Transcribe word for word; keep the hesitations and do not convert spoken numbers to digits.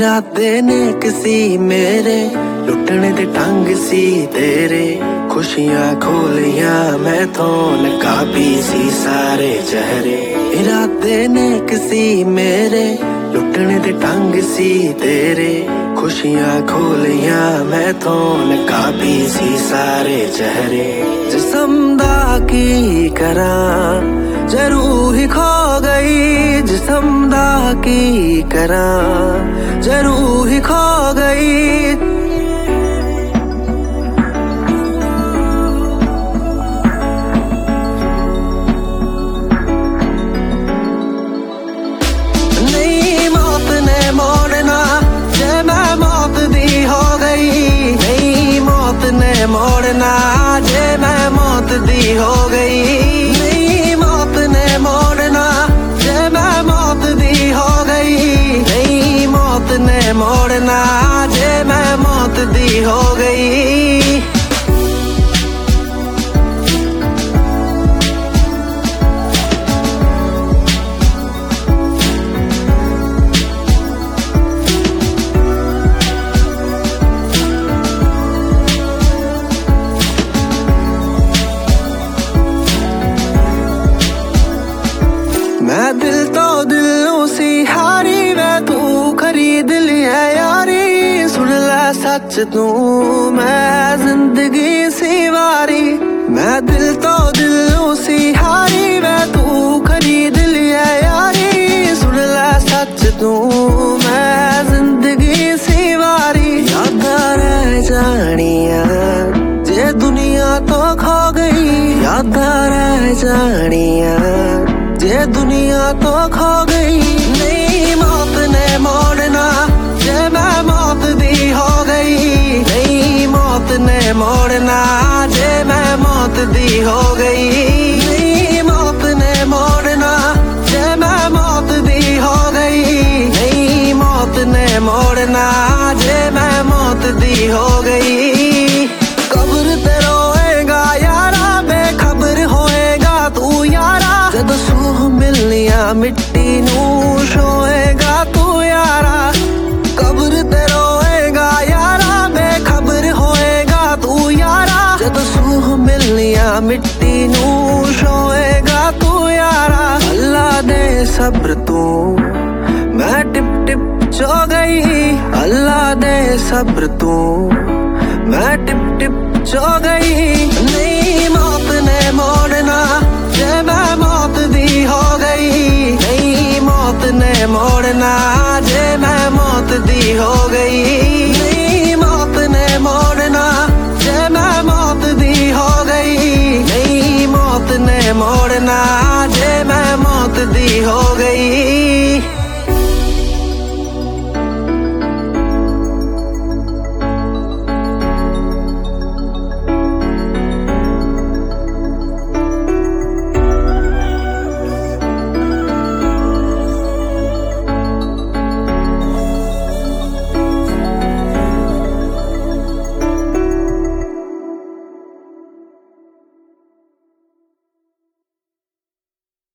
इरादे ने किसी मेरे लुटने दे ढंग सी तेरे खुशियां खोलियां मैं तो नकाबी सी सारे चेहरे। इरादे ने किसी मेरे लुटने दे ढंग सी तेरे खुशियां खोलियां मैं तो नकाबी सी सारे चेहरे। जिस्म दा की करा जरूर ही खो गई, जिस्म दा की करा जरूर ही खो गई। नहीं मौत ने मोड़ना जे मैं मौत दी हो गई, नहीं मौत ने मोड़ना जे मैं मौत दी हो गई। नहीं मौत ने मोड़ना जे मैं मौत दी हो गई, नहीं मौत ने मोड़ना जे मैं मौत दी हो गई। मैं दिल तो दिलों सी हारी वे तू खरीद लिया यारी। सुन ले सच तू मैं जिंदगी सी वारी। मैं दिल तो दिलों सी हारी वे तू खरीद लिया यारी। सुन ले सच तू मैं जिंदगी सी वारी। यादां रह जानियां जे दुनिया तो खो गई, यादां रह जानियां जे दुनिया तो खो गई। नहीं मौत ने मोड़ना जे मैं मौत दी हो गई, नहीं मौत ने मोड़ना जे मैं मौत दी हो गई। नहीं मौत ने मोड़ना जे मैं मौत दी हो गई, नहीं मौत ने मोड़ना जे मैं मौत दी हो गई। कब्र ते रोएगा यारा बेखबर होएगा तू यारा। जदों सूह मिलनिया मिट्टी नू शोएगा तू यारा। कब्र ते रोएगा यारा बेखबर होएगा तू यारा। जदों सूह मिलनिया मिट्टी नू शोएगा तू यारा। अल्लाह दे सब्र तू मैं टिप टिप चो गई, अल्लाह दे सब्र तू मैं टिप टिप चो गई। नहीं मौत ने मोड़ना जे मैं मौत दी हो गई, नहीं मौत ने मोड़ना जे मैं मौत दी हो गई।